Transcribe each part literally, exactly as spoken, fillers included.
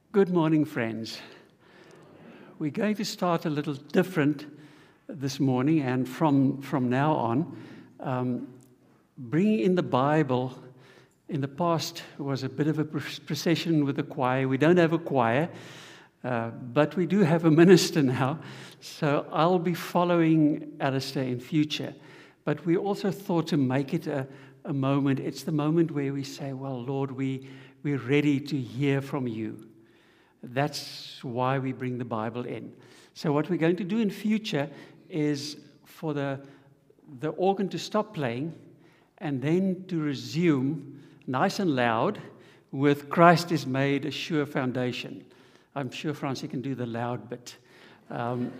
Good morning, friends. We're going to start a little different this morning, and from, from now on, um, bringing in the Bible. In the past was a bit of a procession with the choir. We don't have a choir, uh, but we do have a minister now, so I'll be following Alistair in future. But we also thought to make it a, a moment, it's the moment where we say, well, Lord, we, we're ready to hear from you. That's why we bring the Bible in. So what we're going to do in future is for the, the organ to stop playing and then to resume nice and loud with Christ is made a sure foundation. I'm sure Francie can do the loud bit. Um,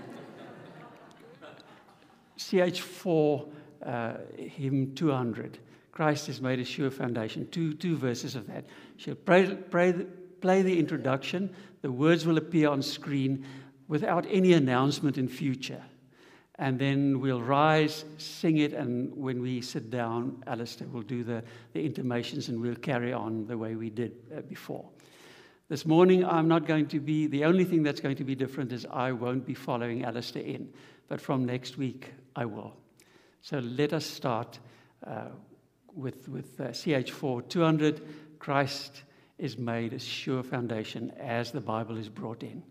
C H four, uh, hymn two hundred. Christ is made a sure foundation. Two, two verses of that. She'll pray, pray, play the introduction. The words will appear on screen without any announcement in future. And then we'll rise, sing it, and when we sit down, Alistair will do the, the intimations, and we'll carry on the way we did uh, before. This morning, I'm not going to be, the only thing that's going to be different is I won't be following Alistair in, but from next week, I will. So let us start uh, with, with uh, C H four two hundred, Christ is made a sure foundation as the Bible is brought in.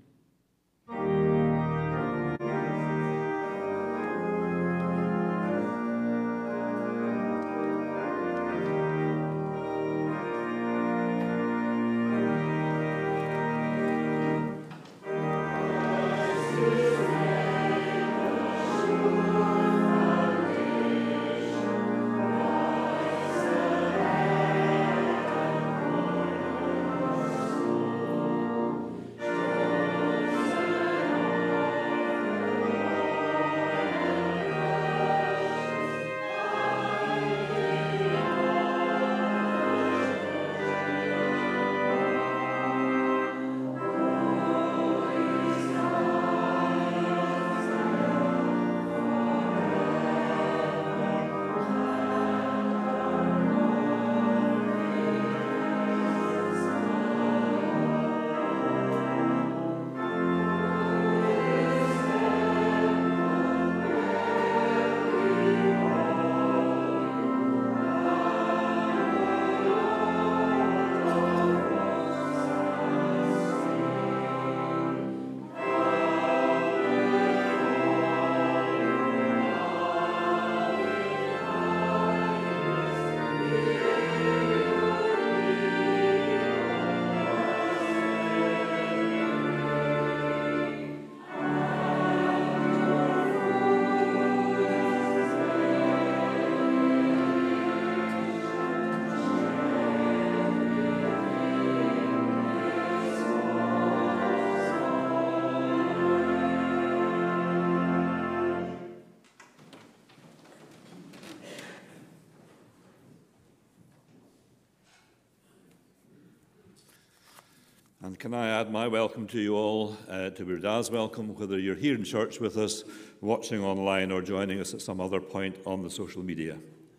And can I add my welcome to you all, uh, to Birda's welcome, whether you're here in church with us, watching online, or joining us at some other point on the social media.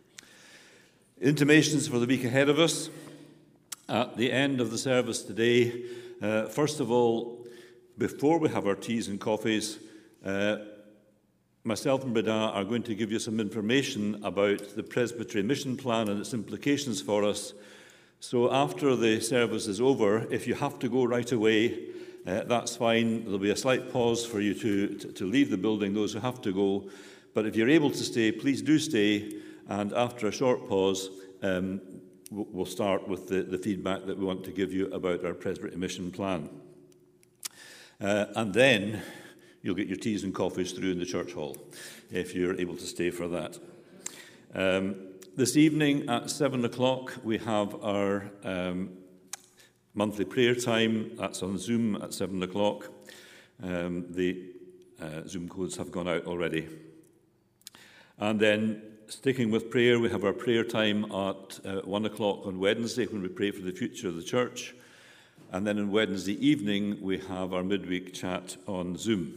Intimations for the week ahead of us. At the end of the service today, uh, first of all, before we have our teas and coffees, uh, myself and Birda are going to give you some information about the Presbytery Mission Plan and its implications for us. So after the service is over, if you have to go right away, uh, that's fine. There'll be a slight pause for you to, to, to leave the building, those who have to go. But if you're able to stay, please do stay. And after a short pause, um, we'll start with the, the feedback that we want to give you about our Presbytery Mission Plan. Uh, and then you'll get your teas and coffees through in the church hall, if you're able to stay for that. Um, This evening at seven o'clock, we have our um, monthly prayer time. That's on Zoom at seven o'clock. Um, the uh, Zoom codes have gone out already. And then, sticking with prayer, we have our prayer time at uh, one o'clock on Wednesday, when we pray for the future of the church. And then on Wednesday evening, we have our midweek chat on Zoom.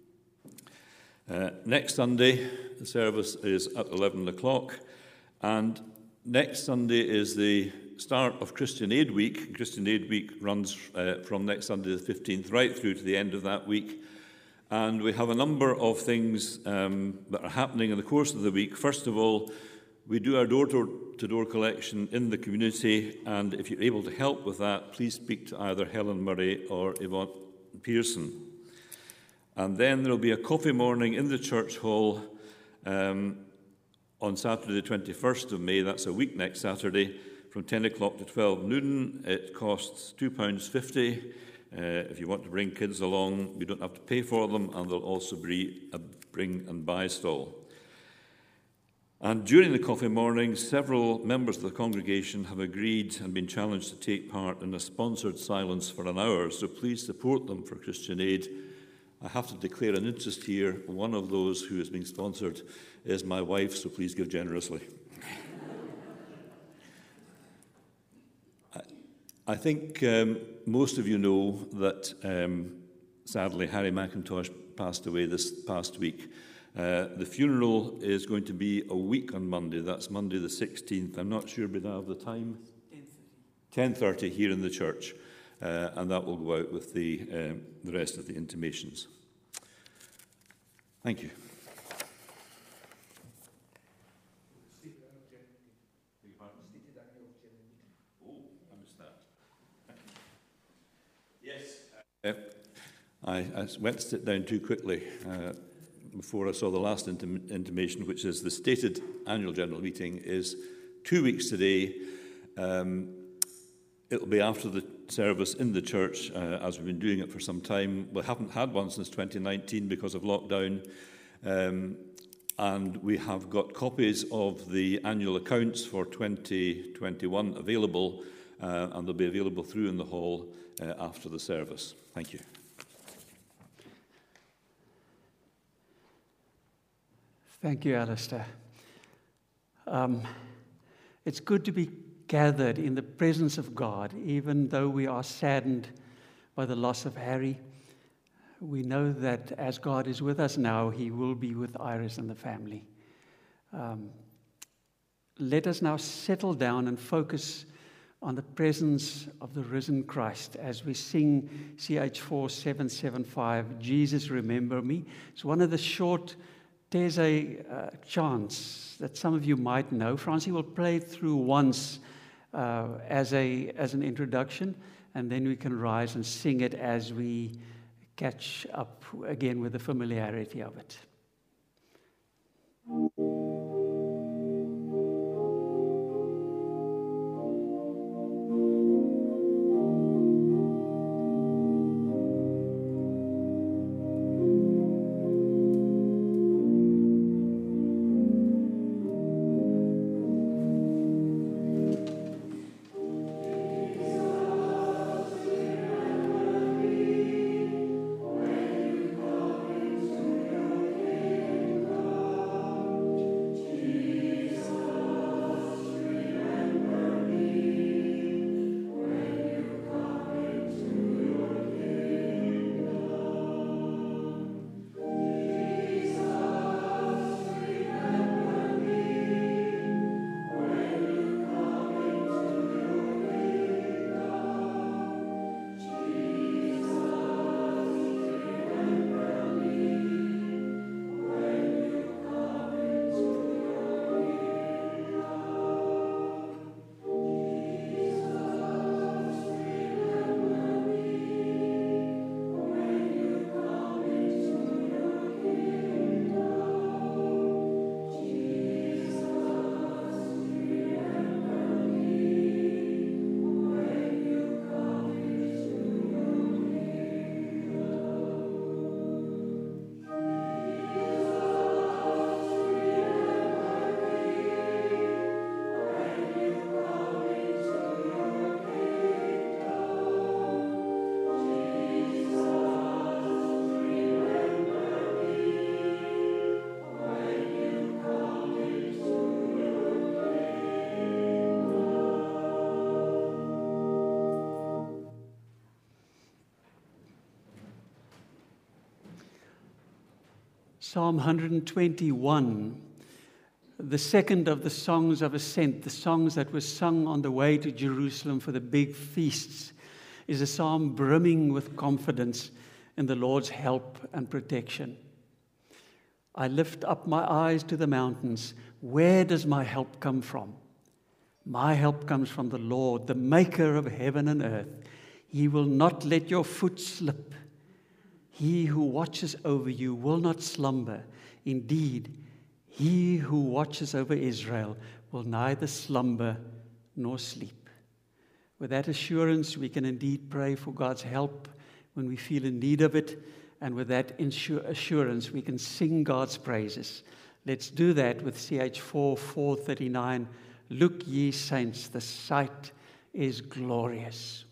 Uh, next Sunday, the service is at eleven o'clock. And next Sunday is the start of Christian Aid Week. Christian Aid Week runs uh, from next Sunday the fifteenth right through to the end of that week. And we have a number of things um, that are happening in the course of the week. First of all, we do our door-to-door collection in the community, and if you're able to help with that, please speak to either Helen Murray or Yvonne Pearson. And then there will be a coffee morning in the church hall um, on Saturday the twenty-first of May. That's a week next Saturday, from ten o'clock to twelve noon. It costs two pounds fifty. Uh, if you want to bring kids along, you don't have to pay for them, and there'll also be a bring and buy stall. And during the coffee morning, several members of the congregation have agreed and been challenged to take part in a sponsored silence for an hour, so please support them for Christian Aid. I have to declare an interest here. One of those who is being sponsored is my wife, so please give generously. I, I think um, most of you know that, um, sadly, Harry McIntosh passed away this past week. Uh, the funeral is going to be a week on Monday. That's Monday the sixteenth. I'm not sure, but I have the time. ten thirty here in the church. Uh, and that will go out with the, um, the rest of the intimations. Thank you. Oh, I missed that. Yes. Uh, I, I went to sit down too quickly uh, before I saw the last intim- intimation, which is the stated annual general meeting is two weeks today. Um, It'll be after the service in the church, uh, as we've been doing it for some time. We haven't had one since twenty nineteen because of lockdown. Um, and we have got copies of the annual accounts for twenty twenty-one available, uh, and they'll be available through in the hall uh, after the service. Thank you. Thank you, Alistair. Um, it's good to be gathered in the presence of God, even though we are saddened by the loss of Harry. We know that as God is with us now, he will be with Iris and the family. Um, let us now settle down and focus on the presence of the risen Christ as we sing C H four seven seven five, Jesus Remember Me. It's one of the short Taizé uh, chants that some of you might know. Francie will play it through once Uh, as a as an introduction, and then we can rise and sing it as we catch up again with the familiarity of it. Psalm one hundred twenty-one, the second of the songs of ascent, the songs that were sung on the way to Jerusalem for the big feasts, is a psalm brimming with confidence in the Lord's help and protection. I lift up my eyes to the mountains. Where does my help come from? My help comes from the Lord, the maker of heaven and earth. He will not let your foot slip. He who watches over you will not slumber. Indeed, he who watches over Israel will neither slumber nor sleep. With that assurance, we can indeed pray for God's help when we feel in need of it. And with that assurance, we can sing God's praises. Let's do that with C H four, four thirty-nine. Look, ye saints, the sight is glorious.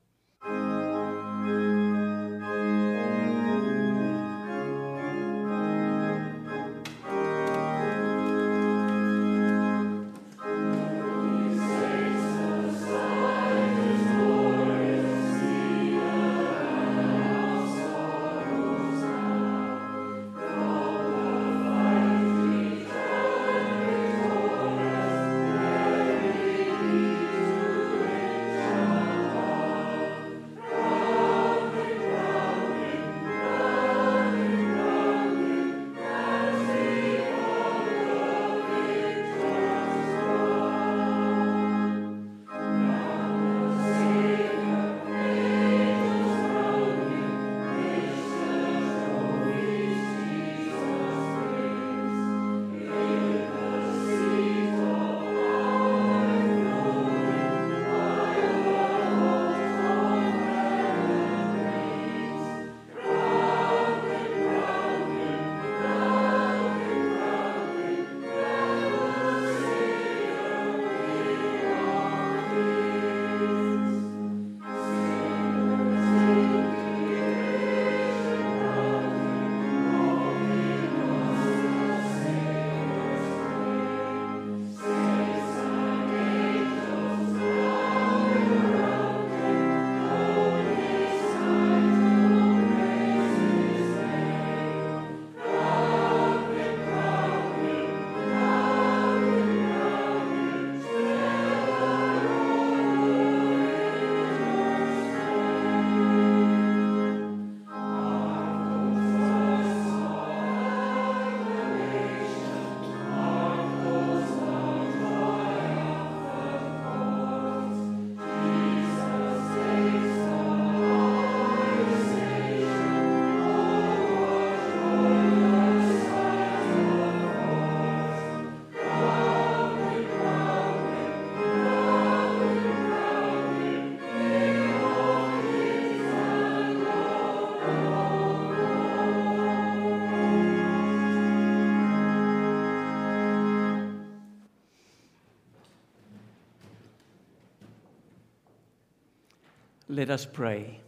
Let us pray.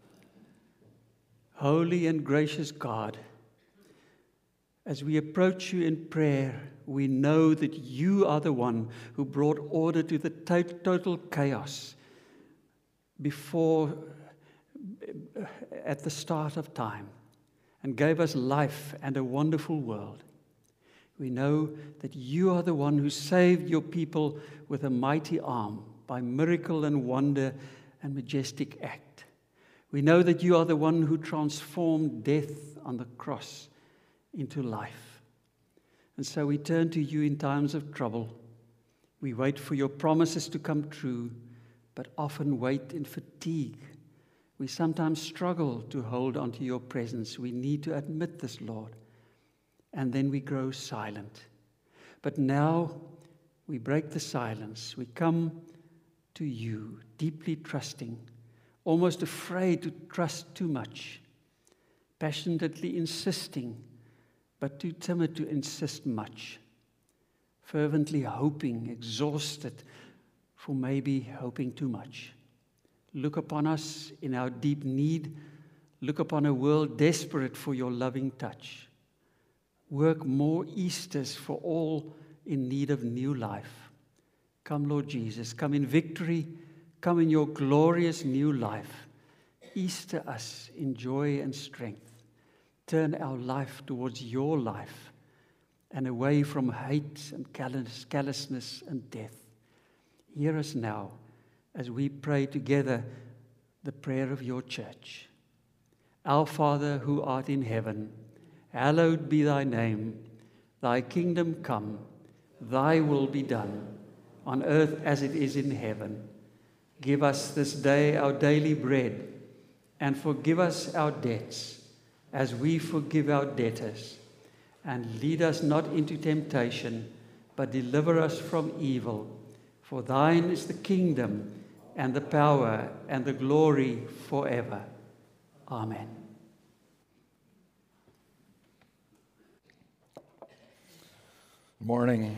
Holy and gracious God, as we approach you in prayer, we know that you are the one who brought order to the total chaos before, at the start of time, and gave us life and a wonderful world. We know that you are the one who saved your people with a mighty arm by miracle and wonder and majestic act. We know that you are the one who transformed death on the cross into life. And so we turn to you in times of trouble. We wait for your promises to come true, but often wait in fatigue. We sometimes struggle to hold on to your presence. We need to admit this, Lord. And then we grow silent. But now we break the silence. We come to you, deeply trusting, almost afraid to trust too much, passionately insisting, but too timid to insist much, fervently hoping, exhausted for maybe hoping too much. Look upon us in our deep need. Look upon a world desperate for your loving touch. Work more Easters for all in need of new life. Come, Lord Jesus, come in victory, come in your glorious new life. Easter us in joy and strength. Turn our life towards your life and away from hate and callous, callousness and death. Hear us now as we pray together the prayer of your church. Our Father, who art in heaven, hallowed be thy name. Thy kingdom come, thy will be done, on earth as it is in heaven. Give us this day our daily bread, and forgive us our debts, as we forgive our debtors. And lead us not into temptation, but deliver us from evil. For thine is the kingdom, and the power, and the glory forever. Amen. Morning.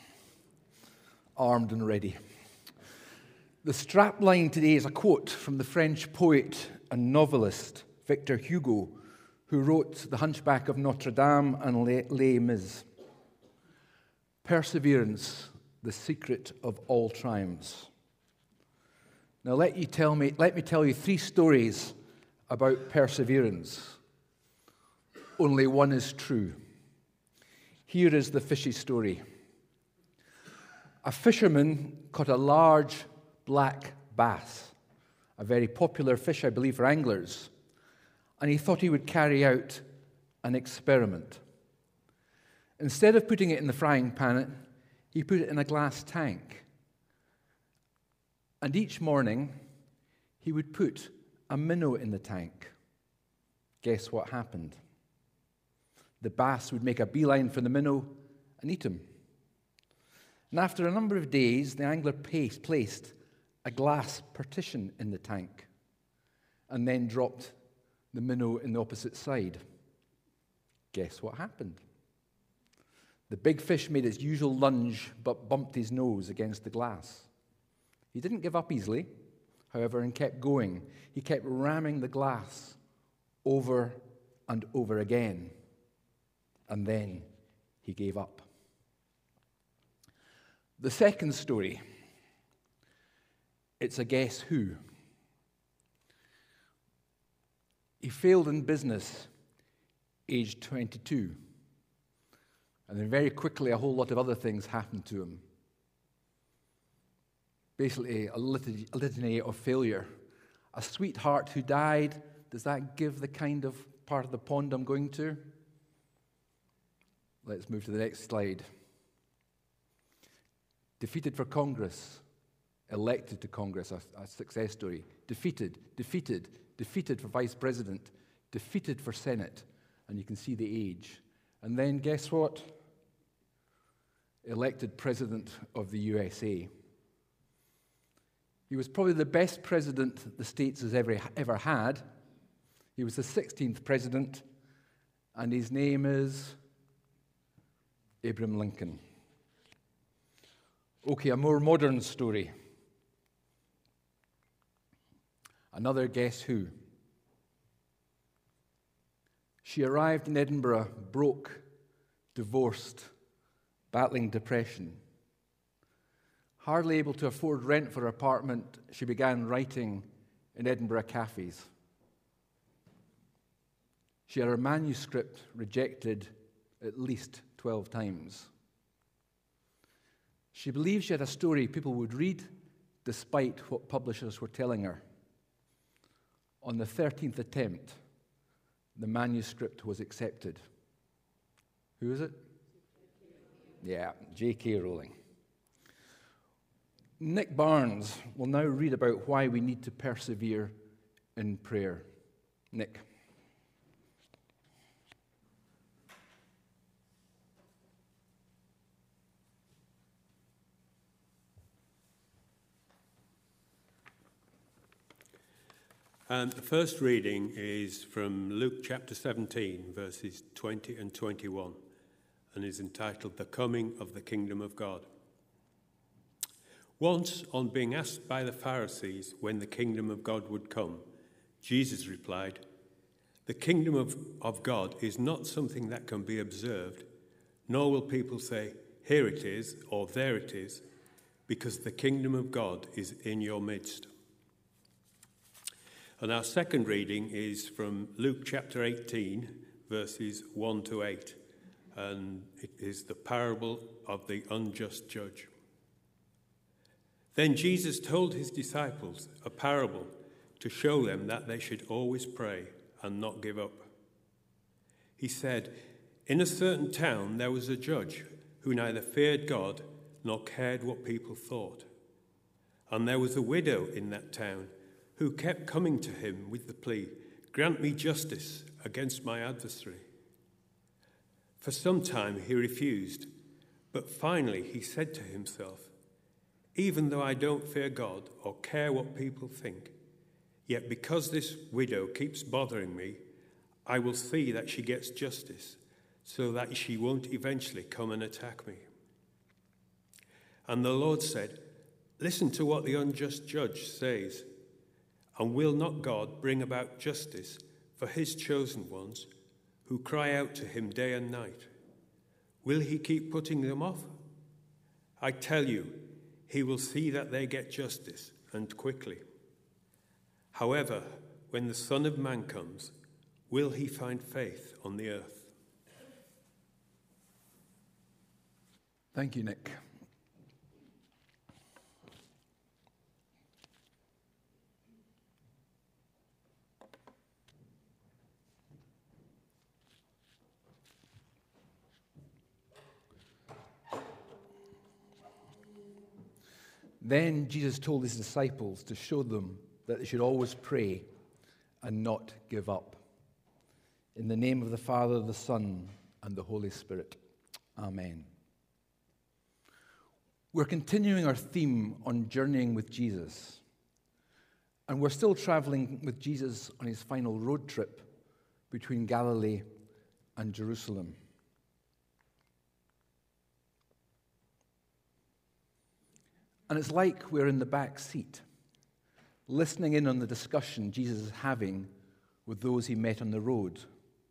Armed and ready. The strapline today is a quote from the French poet and novelist Victor Hugo, who wrote The Hunchback of Notre Dame and Les Mis. Perseverance, the secret of all triumphs. Now let you tell me, let me tell you three stories about perseverance. Only one is true. Here is the fishy story. A fisherman caught a large black bass, a very popular fish, I believe, for anglers, and he thought he would carry out an experiment. Instead of putting it in the frying pan, he put it in a glass tank. And each morning, he would put a minnow in the tank. Guess what happened? The bass would make a beeline for the minnow and eat him. And after a number of days, the angler placed a glass partition in the tank and then dropped the minnow in the opposite side. Guess what happened? The big fish made its usual lunge but bumped his nose against the glass. He didn't give up easily, however, and kept going. He kept ramming the glass over and over again. And then he gave up. The second story, it's a guess who. He failed in business, aged twenty-two. And then very quickly a whole lot of other things happened to him. Basically a litany, a litany of failure. A sweetheart who died, does that give the kind of part of the pond I'm going to? Let's move to the next slide. Defeated for Congress, elected to Congress, a, a success story. Defeated, defeated, defeated for vice president, defeated for Senate, and you can see the age. And then guess what? Elected president of the U S A. He was probably the best president the States has ever, ever had. He was the sixteenth president, and his name is Abraham Lincoln. Okay, a more modern story. Another guess who. She arrived in Edinburgh broke, divorced, battling depression. Hardly able to afford rent for her apartment, she began writing in Edinburgh cafes. She had her manuscript rejected at least twelve times. She believed she had a story people would read despite what publishers were telling her. On the thirteenth attempt, the manuscript was accepted. Who is it? Yeah, J K Rowling. Nick Barnes will now read about why we need to persevere in prayer. Nick. And the first reading is from Luke chapter seventeen, verses twenty and twenty-one, and is entitled, The Coming of the Kingdom of God. Once, on being asked by the Pharisees when the kingdom of God would come, Jesus replied, The kingdom of, of God is not something that can be observed, nor will people say, Here it is, or there it is, because the kingdom of God is in your midst. And our second reading is from Luke chapter eighteen, verses one to eight, and it is the parable of the unjust judge. Then Jesus told his disciples a parable to show them that they should always pray and not give up. He said, "In a certain town there was a judge who neither feared God nor cared what people thought. And there was a widow in that town who kept coming to him with the plea, 'Grant me justice against my adversary.' For some time he refused, but finally he said to himself, 'Even though I don't fear God or care what people think, yet because this widow keeps bothering me, I will see that she gets justice so that she won't eventually come and attack me.' And the Lord said, 'Listen to what the unjust judge says. And will not God bring about justice for his chosen ones who cry out to him day and night? Will he keep putting them off? I tell you, he will see that they get justice, and quickly. However, when the Son of Man comes, will he find faith on the earth?'" Thank you, Nick. Then Jesus told his disciples to show them that they should always pray and not give up. In the name of the Father, the Son, and the Holy Spirit. Amen. We're continuing our theme on journeying with Jesus. And we're still traveling with Jesus on his final road trip between Galilee and Jerusalem. And it's like we're in the back seat, listening in on the discussion Jesus is having with those he met on the road.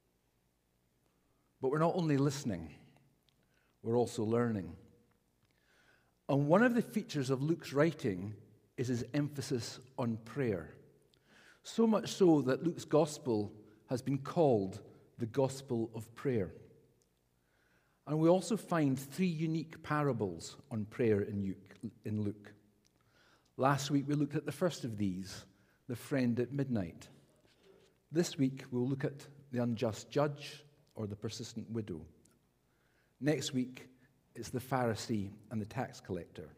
But we're not only listening, we're also learning. And one of the features of Luke's writing is his emphasis on prayer. So much so that Luke's gospel has been called the gospel of prayer. And we also find three unique parables on prayer in Luke. In Luke. Last week we looked at the first of these, the friend at midnight. This week we'll look at the unjust judge or the persistent widow. Next week it's the Pharisee and the tax collector.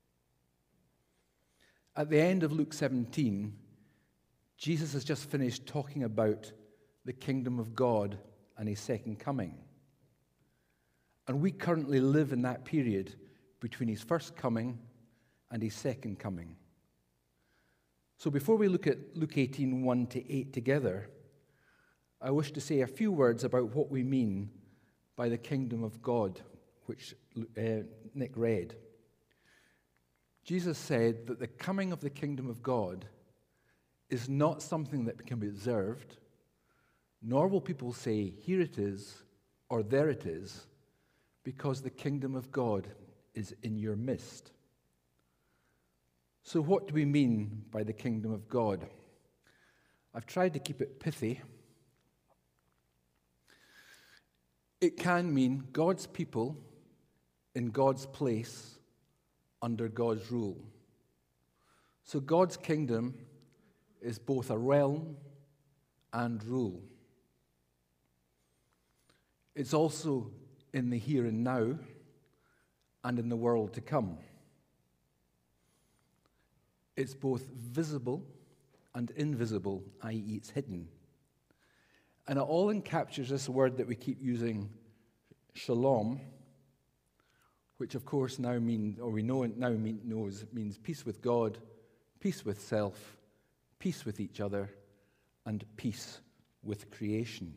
At the end of Luke seventeen, Jesus has just finished talking about the kingdom of God and his second coming. And we currently live in that period between his first coming and his second coming. So before we look at Luke eighteen, one to eight together, I wish to say a few words about what we mean by the kingdom of God, which uh, Nick read. Jesus said that the coming of the kingdom of God is not something that can be observed, nor will people say, "Here it is," or "There it is," because the kingdom of God is in your midst. So what do we mean by the kingdom of God? I've tried to keep it pithy. It can mean God's people in God's place under God's rule. So God's kingdom is both a realm and rule. It's also in the here and now and in the world to come. It's both visible and invisible, that is it's hidden. And it all encaptures this word that we keep using, shalom, which of course now means, or we know now mean, knows, means peace with God, peace with self, peace with each other, and peace with creation.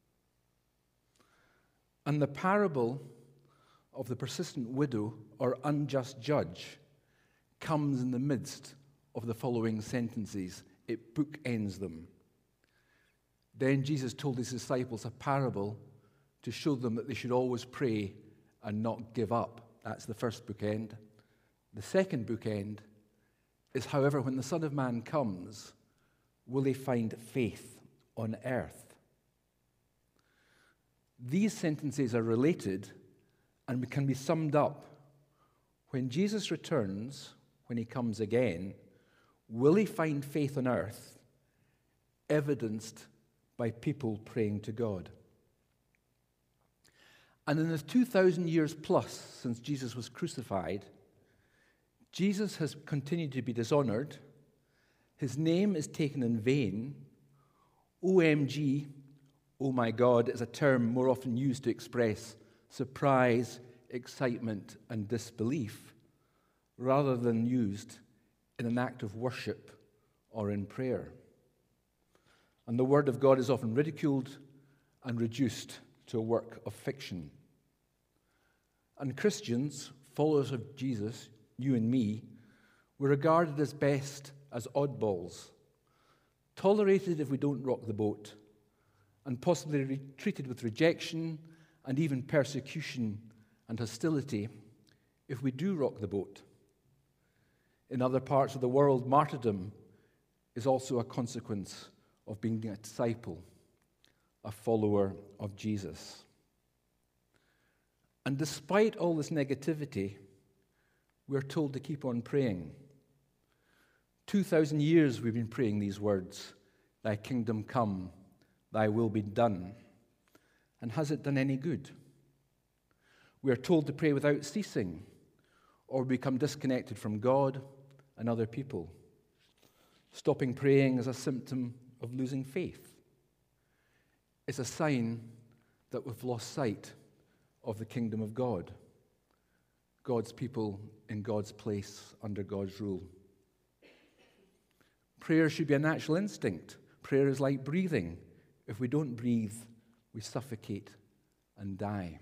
And the parable of the persistent widow or unjust judge comes in the midst of the following sentences. It bookends them. Then Jesus told his disciples a parable to show them that they should always pray and not give up. That's the first bookend. The second bookend is, however, when the Son of Man comes, will he find faith on earth? These sentences are related and can be summed up. When Jesus returns, when he comes again, will he find faith on earth evidenced by people praying to God? And in the two thousand years plus since Jesus was crucified, Jesus has continued to be dishonored. His name is taken in vain. O M G, oh my God, is a term more often used to express surprise, excitement, and disbelief, rather than used in an act of worship or in prayer. And the Word of God is often ridiculed and reduced to a work of fiction. And Christians, followers of Jesus, you and me, were regarded as best as oddballs, tolerated if we don't rock the boat, and possibly re- treated with rejection and even persecution and hostility if we do rock the boat. In other parts of the world, martyrdom is also a consequence of being a disciple, a follower of Jesus. And despite all this negativity, we're told to keep on praying. Two thousand years we've been praying these words, "Thy kingdom come, thy will be done." And has it done any good? We are told to pray without ceasing, or become disconnected from God and other people. Stopping praying is a symptom of losing faith. It's a sign that we've lost sight of the kingdom of God, God's people in God's place under God's rule. Prayer should be a natural instinct. Prayer is like breathing. If we don't breathe, we suffocate and die.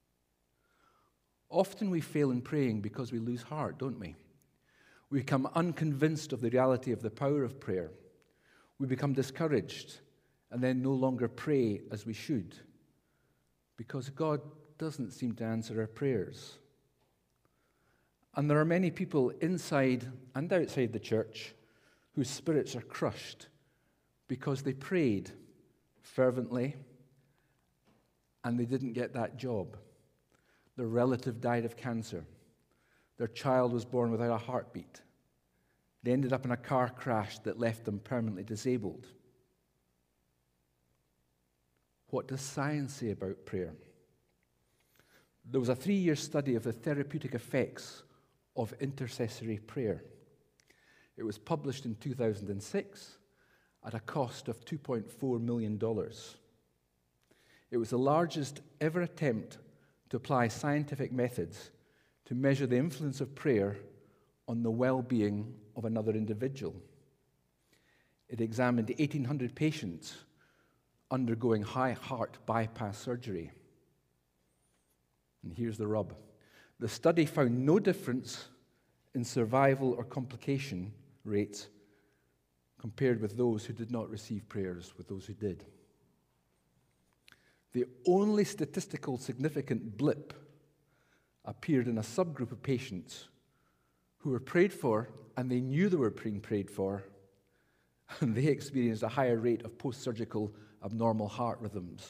Often we fail in praying because we lose heart, don't we? We become unconvinced of the reality of the power of prayer. We become discouraged and then no longer pray as we should because God doesn't seem to answer our prayers. And there are many people inside and outside the church whose spirits are crushed because they prayed fervently and they didn't get that job. Their relative died of cancer. Their child was born without a heartbeat. They ended up in a car crash that left them permanently disabled. What does science say about prayer? There was a three-year study of the therapeutic effects of intercessory prayer. It was published in two thousand six at a cost of two point four million dollars. It was the largest ever attempt to apply scientific methods to measure the influence of prayer on the well-being of another individual. It examined eighteen hundred patients undergoing high heart bypass surgery. And here's the rub. The study found no difference in survival or complication rates compared with those who did not receive prayers with those who did. The only statistical significant blip appeared in a subgroup of patients who were prayed for and they knew they were being prayed for, and they experienced a higher rate of post-surgical abnormal heart rhythms.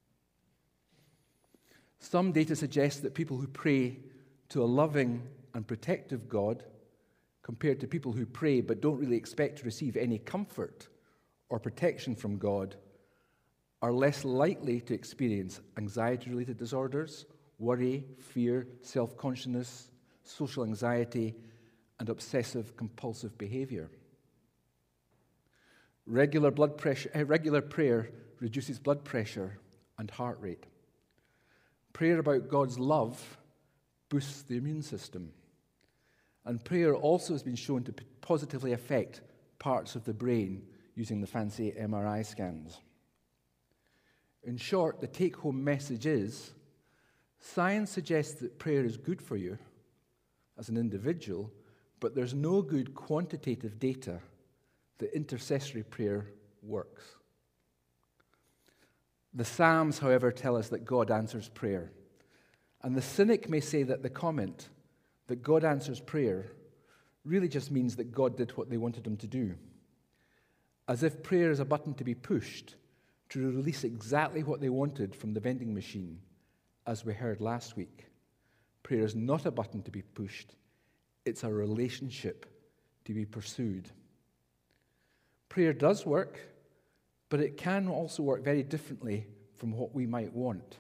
Some data suggests that people who pray to a loving and protective God, compared to people who pray but don't really expect to receive any comfort or protection from God, are less likely to experience anxiety-related disorders, worry, fear, self-consciousness, social anxiety, and obsessive-compulsive behavior. Regular blood pressure, uh, regular prayer reduces blood pressure and heart rate. Prayer about God's love boosts the immune system. And prayer also has been shown to positively affect parts of the brain using the fancy M R I scans. In short, the take-home message is, science suggests that prayer is good for you as an individual, but there's no good quantitative data that intercessory prayer works. The Psalms, however, tell us that God answers prayer. And the cynic may say that the comment that God answers prayer really just means that God did what they wanted him to do. As if prayer is a button to be pushed to release exactly what they wanted from the vending machine, as we heard last week. Prayer is not a button to be pushed. It's a relationship to be pursued. Prayer does work, but it can also work very differently from what we might want.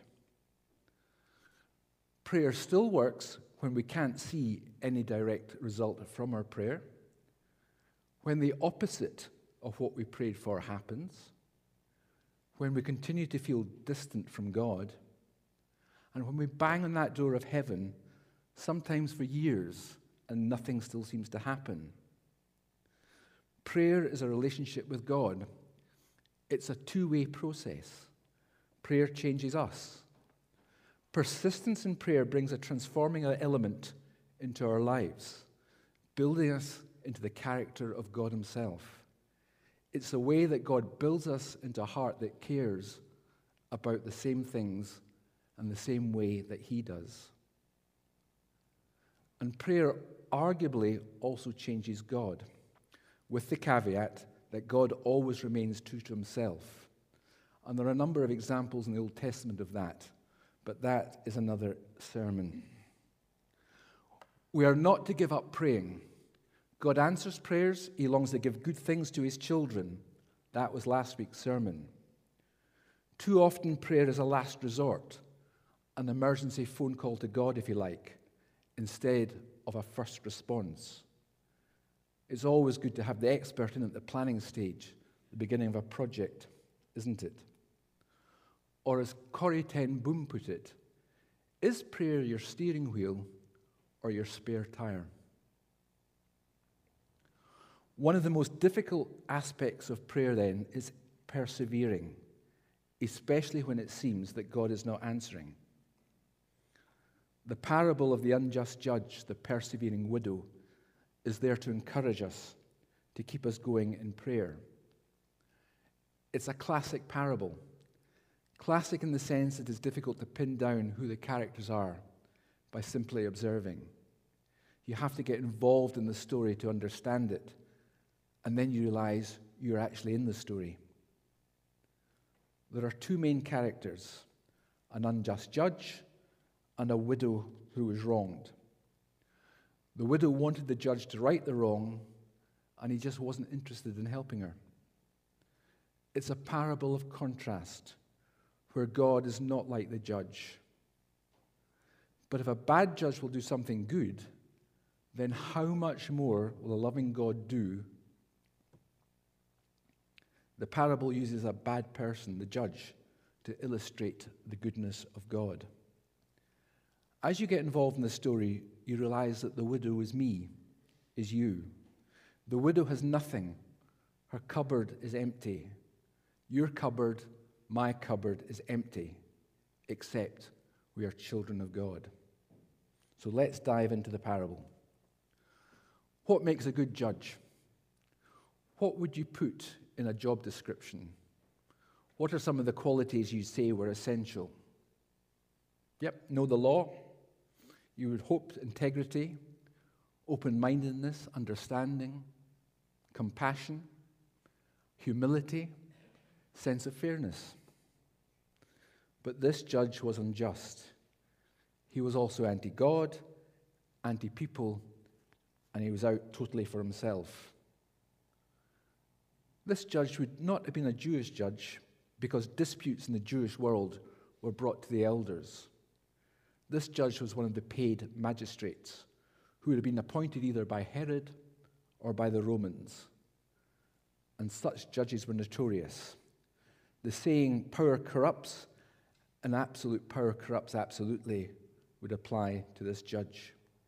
Prayer still works when we can't see any direct result from our prayer, when the opposite of what we prayed for happens, when we continue to feel distant from God, and when we bang on that door of heaven, sometimes for years, and nothing still seems to happen. Prayer is a relationship with God. It's a two-way process. Prayer changes us. Persistence in prayer brings a transforming element into our lives, building us into the character of God himself. It's a way that God builds us into a heart that cares about the same things and the same way that he does. And prayer arguably also changes God, with the caveat that God always remains true to himself. And there are a number of examples in the Old Testament of that, but that is another sermon. We are not to give up praying. God answers prayers. He longs to give good things to his children. That was last week's sermon. Too often prayer is a last resort, an emergency phone call to God, if you like, instead of a first response. It's always good to have the expert in at the planning stage, the beginning of a project, isn't it? Or as Corrie ten Boom put it, is prayer your steering wheel or your spare tire? One of the most difficult aspects of prayer, then, is persevering, especially when it seems that God is not answering. The parable of the unjust judge, the persevering widow, is there to encourage us, to keep us going in prayer. It's a classic parable. Classic in the sense it is difficult to pin down who the characters are by simply observing. You have to get involved in the story to understand it, and then you realize you're actually in the story. There are two main characters, an unjust judge and a widow who was wronged. The widow wanted the judge to right the wrong, and he just wasn't interested in helping her. It's a parable of contrast, where God is not like the judge. But if a bad judge will do something good, then how much more will a loving God do? The parable uses a bad person, the judge, to illustrate the goodness of God. As you get involved in the story, you realize that the widow is me, is you. The widow has nothing. Her cupboard is empty. Your cupboard, my cupboard is empty, except we are children of God. So let's dive into the parable. What makes a good judge? What would you put in a job description? What are some of the qualities you say were essential? Yep, know the law. You would hope integrity, open-mindedness, understanding, compassion, humility, sense of fairness. But this judge was unjust. He was also anti-God, anti-people, and he was out totally for himself. This judge would not have been a Jewish judge because disputes in the Jewish world were brought to the elders. This judge was one of the paid magistrates who had been appointed either by Herod or by the Romans. And such judges were notorious. The saying, power corrupts, and absolute power corrupts absolutely, would apply to this judge.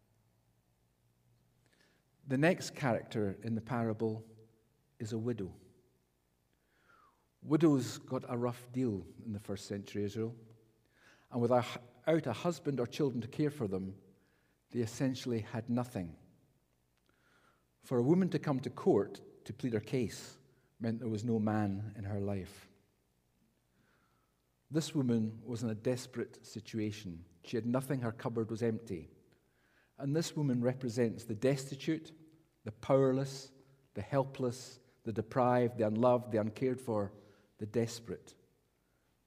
The next character in the parable is a widow. Widows got a rough deal in the first century Israel, and without a husband or children to care for them, they essentially had nothing. For a woman to come to court to plead her case meant there was no man in her life. This woman was in a desperate situation. She had nothing, her cupboard was empty. And this woman represents the destitute, the powerless, the helpless, the deprived, the unloved, the uncared for, the desperate.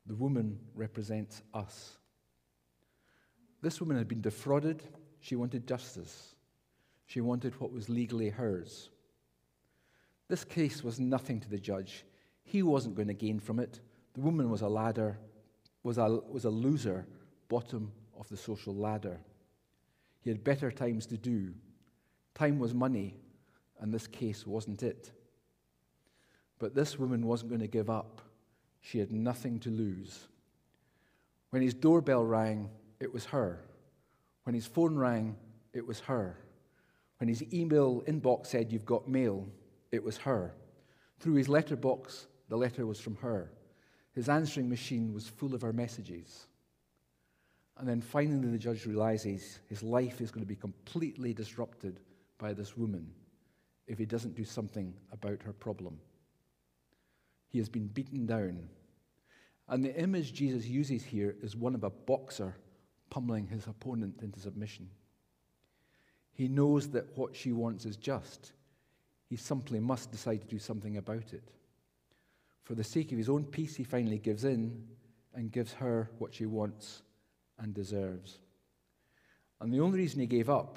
The woman represents us. This woman had been defrauded. She wanted justice. She wanted what was legally hers. This case was nothing to the judge. He wasn't going to gain from it. The woman was a ladder, was a, was a loser, bottom of the social ladder. He had better times to do. Time was money, and this case wasn't it. But this woman wasn't going to give up. She had nothing to lose. When his doorbell rang, it was her. When his phone rang, it was her. When his email inbox said, "You've got mail," it was her. Through his letterbox, the letter was from her. His answering machine was full of her messages. And then finally the judge realizes his life is going to be completely disrupted by this woman if he doesn't do something about her problem. He has been beaten down. And the image Jesus uses here is one of a boxer pummeling his opponent into submission. He knows that what she wants is just. He simply must decide to do something about it. For the sake of his own peace, he finally gives in and gives her what she wants and deserves. And the only reason he gave up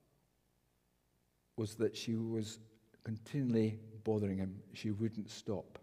was that she was continually bothering him. She wouldn't stop.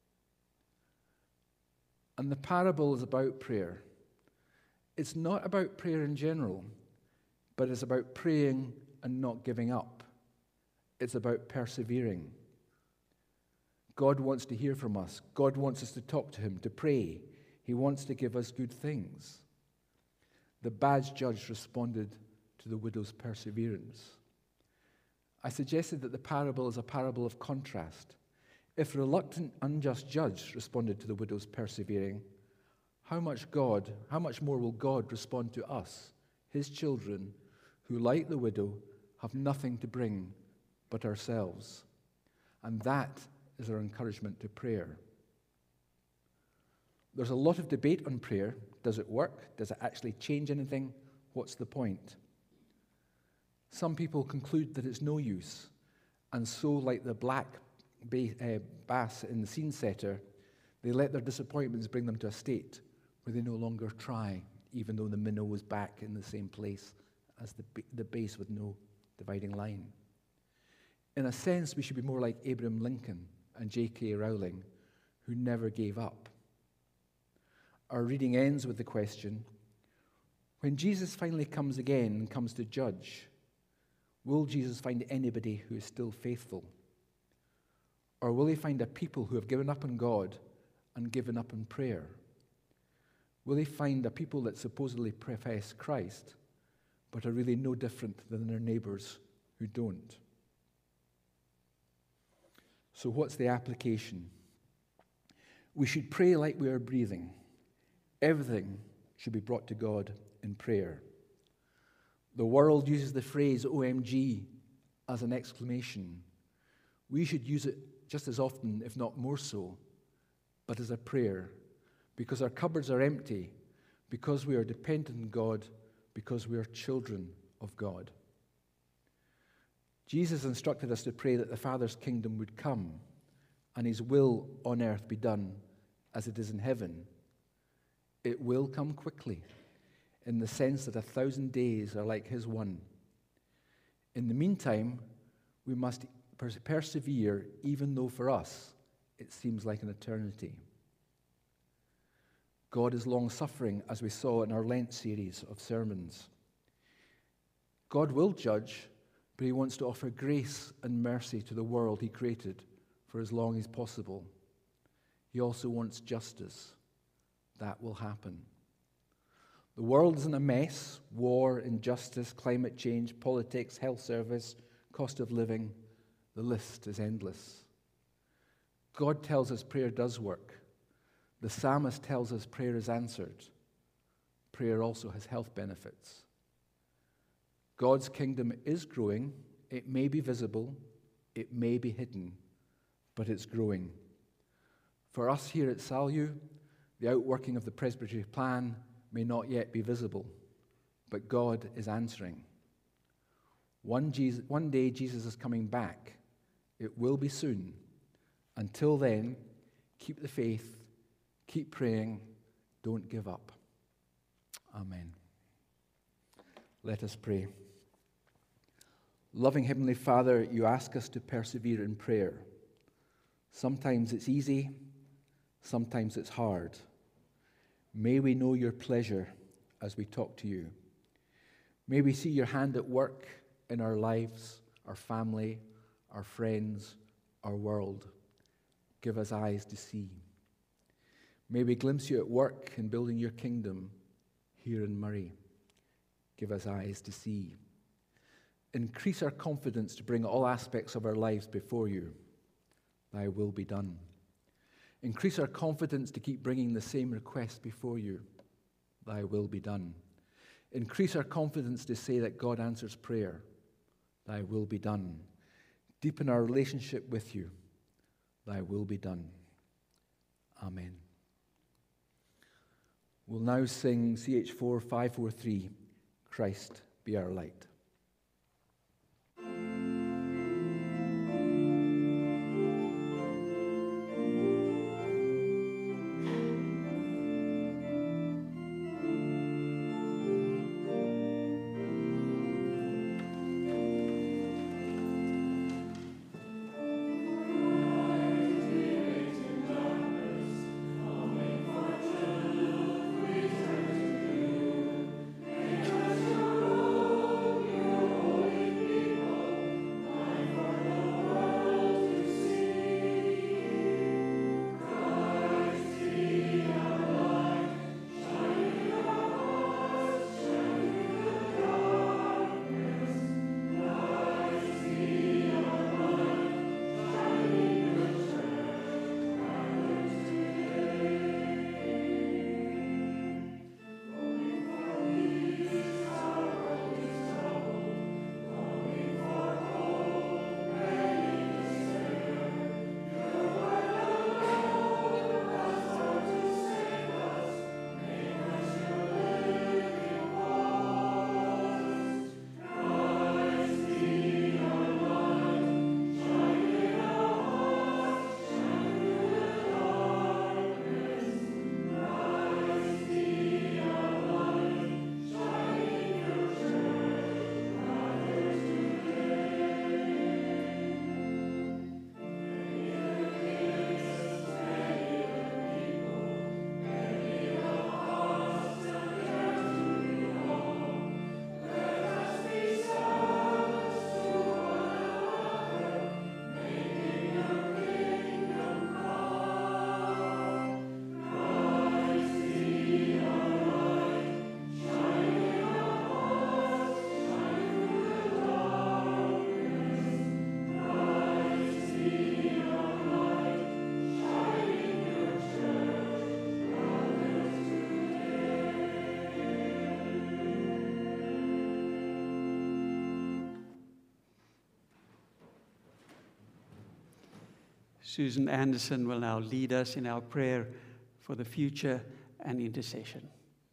And the parable is about prayer. It's not about prayer in general, but it's about praying and not giving up. It's about persevering. God wants to hear from us. God wants us to talk to him, to pray. He wants to give us good things. The bad judge responded to the widow's perseverance. I suggested that the parable is a parable of contrast. If a reluctant, unjust judge responded to the widow's persevering, how much God, how much more will God respond to us, his children, who, like the widow, have nothing to bring but ourselves? And that is our encouragement to prayer. There's a lot of debate on prayer. Does it work? Does it actually change anything? What's the point? Some people conclude that it's no use, and so, like the black ba- uh, bass in the scene setter, they let their disappointments bring them to a state where they no longer try, even though the minnow was back in the same place as the, ba- the base with no dividing line. In a sense, we should be more like Abraham Lincoln and J K Rowling, who never gave up. Our reading ends with the question, when Jesus finally comes again and comes to judge, will Jesus find anybody who is still faithful? Or will he find a people who have given up on God and given up on prayer? Will he find a people that supposedly profess Christ, but are really no different than their neighbors who don't? So what's the application? We should pray like we are breathing. Everything should be brought to God in prayer. The world uses the phrase O M G as an exclamation. We should use it just as often, if not more so, but as a prayer, because our cupboards are empty, because we are dependent on God, because we are children of God. Jesus instructed us to pray that the Father's kingdom would come and his will on earth be done as it is in heaven. It will come quickly, in the sense that a thousand days are like his one. In the meantime, we must pers- persevere, even though for us it seems like an eternity. God is long-suffering, as we saw in our Lent series of sermons. God will judge, but he wants to offer grace and mercy to the world he created for as long as possible. He also wants justice. That will happen. The world is in a mess: war, injustice, climate change, politics, health service, cost of living. The list is endless. God tells us prayer does work. The psalmist tells us prayer is answered. Prayer also has health benefits. God's kingdom is growing. It may be visible, it may be hidden, but it's growing. For us here at Salyu, the outworking of the presbytery plan may not yet be visible, but God is answering. One, Jesus, one day Jesus is coming back. It will be soon. Until then, keep the faith, keep praying, Don't give up. Amen. Let us pray. Loving Heavenly Father, you ask us to persevere in prayer. Sometimes it's easy, sometimes it's hard. May we know your pleasure as we talk to you. May we see your hand at work in our lives, our family, our friends, our world. Give us eyes to see. May we glimpse you at work in building your kingdom here in Murray. Give us eyes to see. Increase our confidence to bring all aspects of our lives before you. Thy will be done. Increase our confidence to keep bringing the same request before you. Thy will be done. Increase our confidence to say that God answers prayer. Thy will be done. Deepen our relationship with you. Thy will be done. Amen. We'll now sing C H four five four three, Christ be our light. Susan Anderson will now lead us in our prayer for the future and intercession.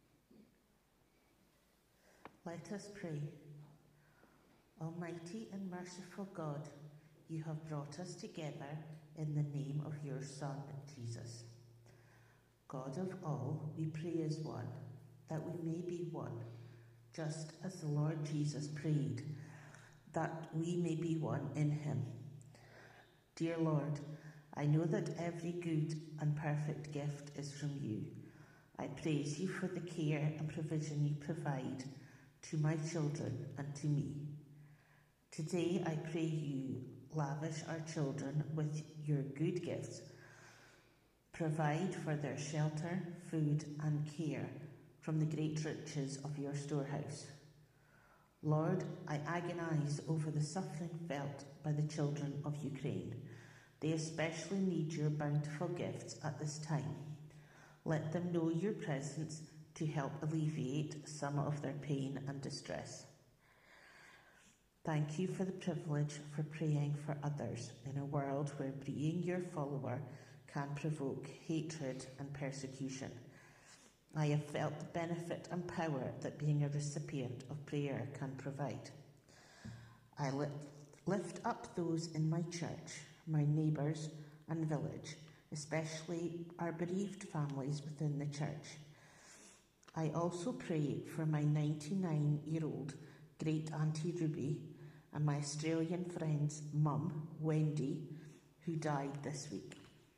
Let us pray. Almighty and merciful God, you have brought us together in the name of your Son, Jesus. God of all, we pray as one, that we may be one, just as the Lord Jesus prayed, that we may be one in him. Dear Lord, I know that every good and perfect gift is from you. I praise you for the care and provision you provide to my children and to me. Today I pray you lavish our children with your good gifts. Provide for their shelter, food and care from the great riches of your storehouse. Lord, I agonize over the suffering felt by the children of Ukraine. They especially need your bountiful gifts at this time. Let them know your presence to help alleviate some of their pain and distress. Thank you for the privilege for praying for others in a world where being your follower can provoke hatred and persecution. I have felt the benefit and power that being a recipient of prayer can provide. I lift up those in my church, my neighbours and village, especially our bereaved families within the church. I also pray for my ninety-nine-year-old great-auntie Ruby and my Australian friend's mum, Wendy, who died this week.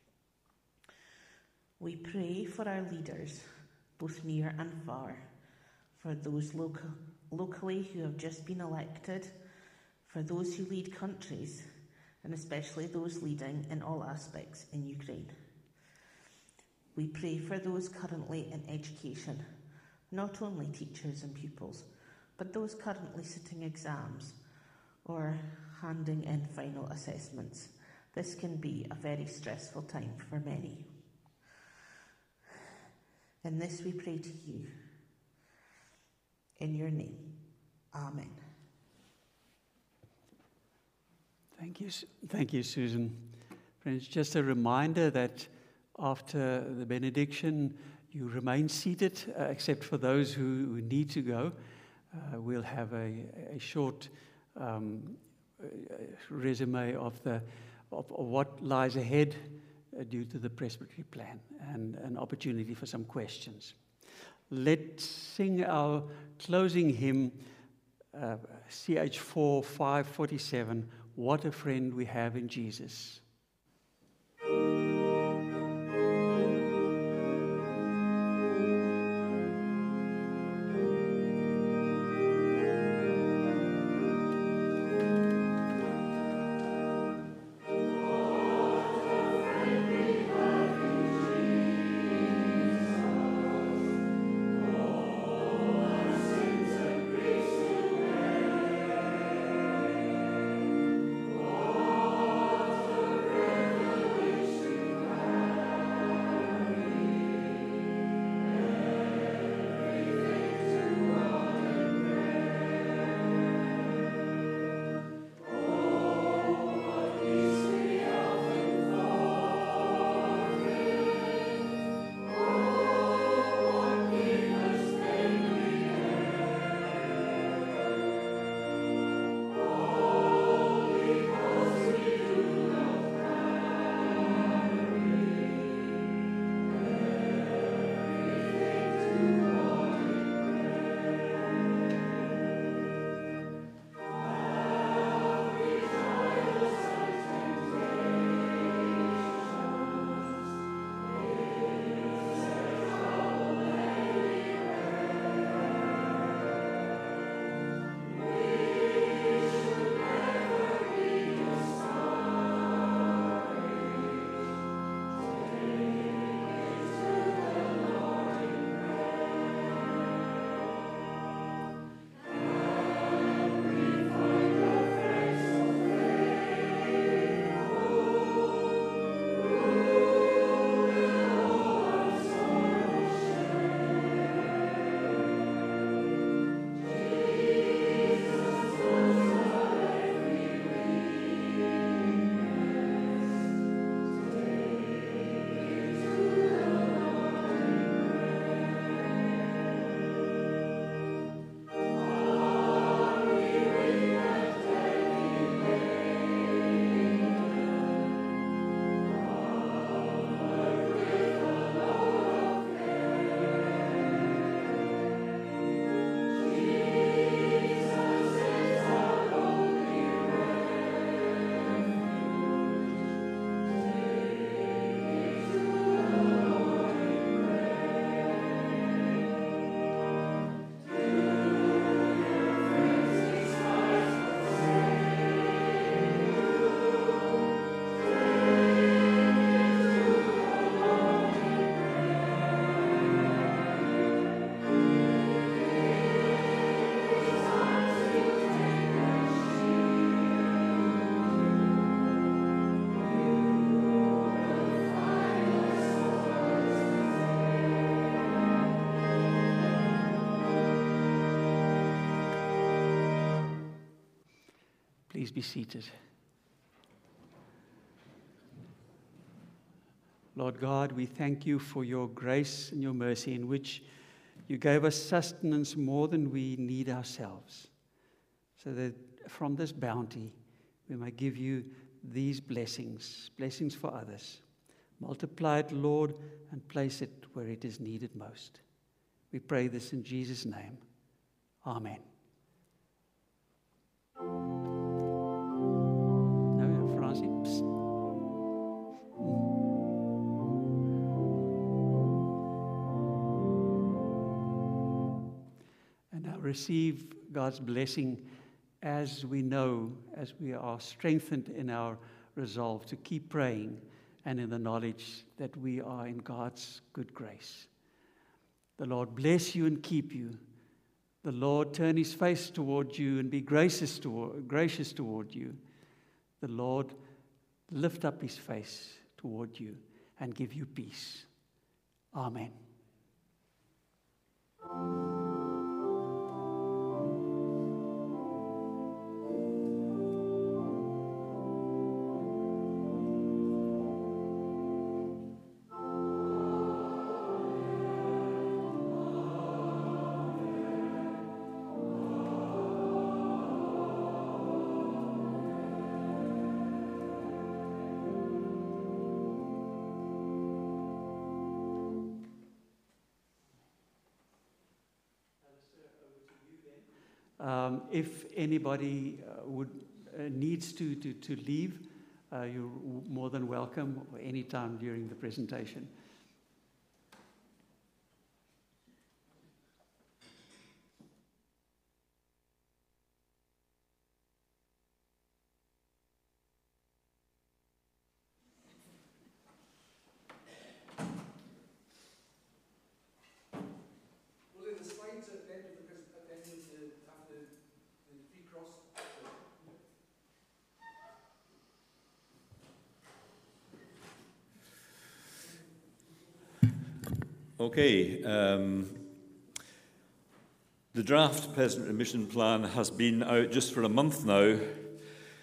We pray for our leaders, both near and far, for those local, locally who have just been elected, for those who lead countries, and especially those leading in all aspects in Ukraine. We pray for those currently in education, not only teachers and pupils, but those currently sitting exams or handing in final assessments. This can be a very stressful time for many. In this we pray to you. In your name, Amen. Thank you, thank you, Susan. Friends, just a reminder that after the benediction, you remain seated, uh, except for those who, who need to go. Uh, we'll have a, a short um, resume of the of, of what lies ahead uh, due to the presbytery plan, and an opportunity for some questions. Let's sing our closing hymn, uh, C H four five forty-seven. What a friend we have in Jesus. Please be seated. Lord God, we thank you for your grace and your mercy in which you gave us sustenance more than we need ourselves, so that from this bounty we may give you these blessings, blessings for others. Multiply it, Lord, and place it where it is needed most. We pray this in Jesus' name. Amen. No, Francie. Psst. And now receive God's blessing as we know, as we are strengthened in our resolve to keep praying and in the knowledge that we are in God's good grace. The Lord bless you and keep you. The Lord turn his face toward you and be gracious toward, gracious toward you. The Lord lift up his face toward you and give you peace. Amen. Um, if anybody uh, would uh, needs to, to, to leave, uh, you're more than welcome any time during the presentation. Okay, um, the draft Peasant Remission Plan has been out just for a month now,